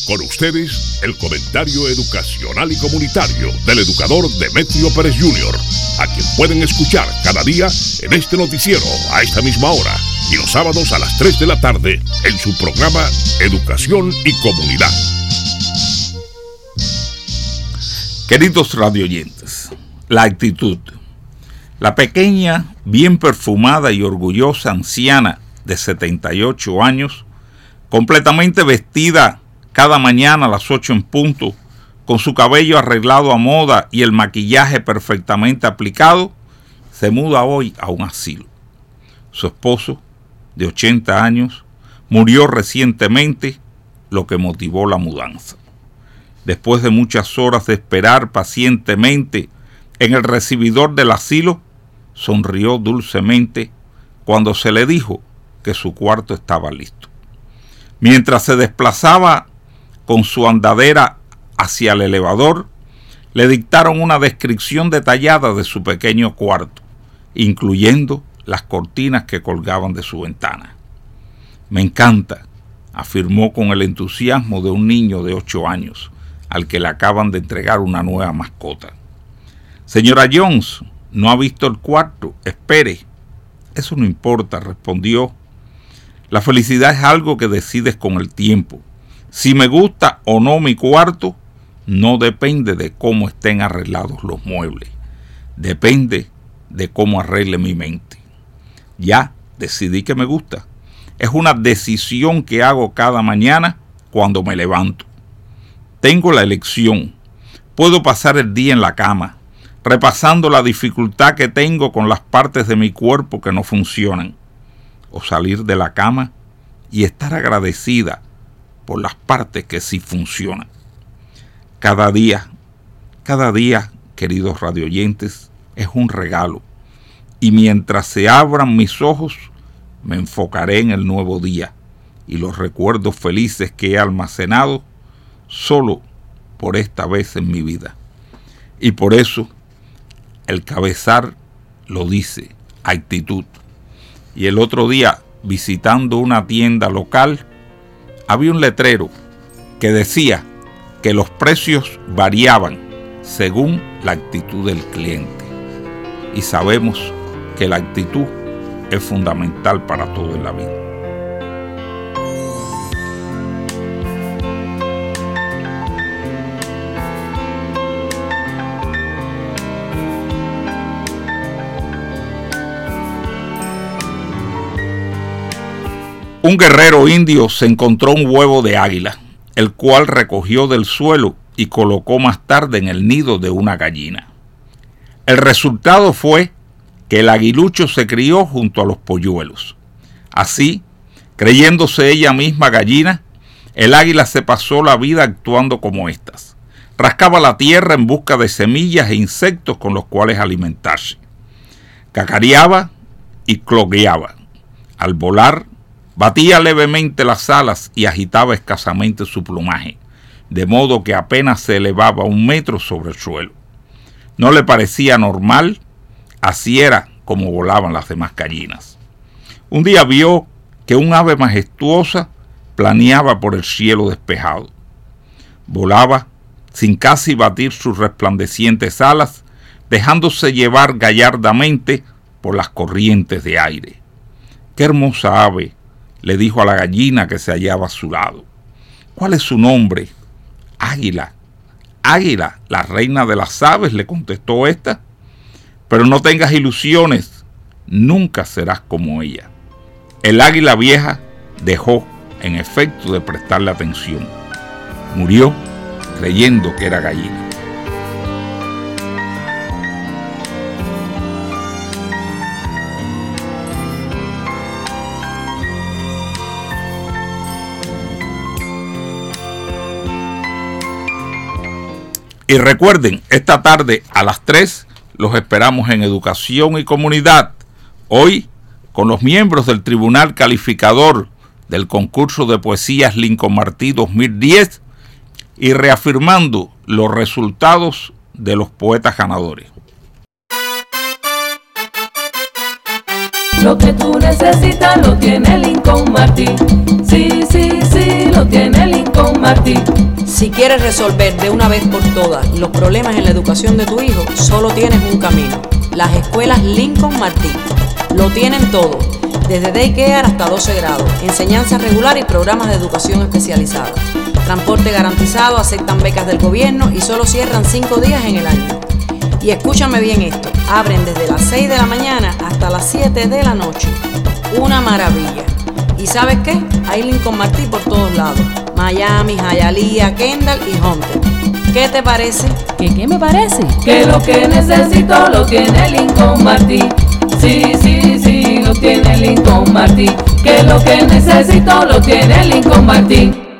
Con ustedes, el comentario educacional y comunitario del educador Demetrio Pérez Jr., a quien pueden escuchar cada día en este noticiero a esta misma hora y los sábados a las 3 de la tarde en su programa Educación y Comunidad. Queridos radioyentes, la actitud. La pequeña, bien perfumada y orgullosa anciana de 78 años, completamente vestida cada mañana a las 8 en punto, con su cabello arreglado a moda y el maquillaje perfectamente aplicado, se muda hoy a un asilo. Su esposo, de 80 años, murió recientemente, lo que motivó la mudanza. Después de muchas horas de esperar pacientemente en el recibidor del asilo, sonrió dulcemente cuando se le dijo que su cuarto estaba listo. Mientras se desplazaba con su andadera hacia el elevador, le dictaron una descripción detallada de su pequeño cuarto, incluyendo las cortinas que colgaban de su ventana. «Me encanta», afirmó con el entusiasmo de un niño de 8 años, al que le acaban de entregar una nueva mascota. «Señora Jones, ¿no ha visto el cuarto? Espere». «Eso no importa», respondió. «La felicidad es algo que decides con el tiempo. Si me gusta o no mi cuarto, no depende de cómo estén arreglados los muebles. Depende de cómo arregle mi mente. Ya decidí que me gusta. Es una decisión que hago cada mañana cuando me levanto. Tengo la elección. Puedo pasar el día en la cama, repasando la dificultad que tengo con las partes de mi cuerpo que no funcionan, o salir de la cama y estar agradecida por las partes que sí funcionan. Cada día, queridos radioyentes, es un regalo, y mientras se abran mis ojos, me enfocaré en el nuevo día y los recuerdos felices que he almacenado solo por esta vez en mi vida. Y por eso, el cabezal lo dice, actitud. Y el otro día, visitando una tienda local, había un letrero que decía que los precios variaban según la actitud del cliente. Y sabemos que la actitud es fundamental para todo en la vida. Un guerrero indio se encontró un huevo de águila, el cual recogió del suelo y colocó más tarde en el nido de una gallina. El resultado fue que el aguilucho se crió junto a los polluelos. Así, creyéndose ella misma gallina, el águila se pasó la vida actuando como éstas. Rascaba la tierra en busca de semillas e insectos con los cuales alimentarse. Cacareaba y cloqueaba. Al volar, batía levemente las alas y agitaba escasamente su plumaje, de modo que apenas se elevaba 1 metro sobre el suelo. No le parecía normal, así era como volaban las demás gallinas. Un día vio que un ave majestuosa planeaba por el cielo despejado. Volaba sin casi batir sus resplandecientes alas, dejándose llevar gallardamente por las corrientes de aire. «¡Qué hermosa ave!», le dijo a la gallina que se hallaba a su lado. «¿Cuál es su nombre?» «Águila». «Águila, la reina de las aves», le contestó esta. «Pero no tengas ilusiones, nunca serás como ella». El águila vieja dejó, en efecto, de prestarle atención. Murió creyendo que era gallina. Y recuerden, esta tarde a las 3 los esperamos en Educación y Comunidad. Hoy, con los miembros del Tribunal Calificador del Concurso de Poesías Lincoln Martí 2010 y reafirmando los resultados de los poetas ganadores. Lo que tú necesitas lo tiene Lincoln Martí. Sí, sí, sí, lo tiene Lincoln Martí. Martí. Si quieres resolver de una vez por todas los problemas en la educación de tu hijo, solo tienes un camino: las escuelas Lincoln Martí. Lo tienen todo, desde daycare hasta 12 grados, enseñanza regular y programas de educación especializada. Transporte garantizado, aceptan becas del gobierno y solo cierran 5 días en el año. Y escúchame bien esto, abren desde las 6 de la mañana hasta las 7 de la noche. Una maravilla. ¿Y sabes qué? Hay Lincoln Martí por todos lados: Miami, Hialeah, Kendall y Hunter. ¿Qué te parece? ¿Qué me parece? Que lo que necesito lo tiene Lincoln Martí. Sí, lo tiene Lincoln Martí. Que lo que necesito lo tiene Lincoln Martí.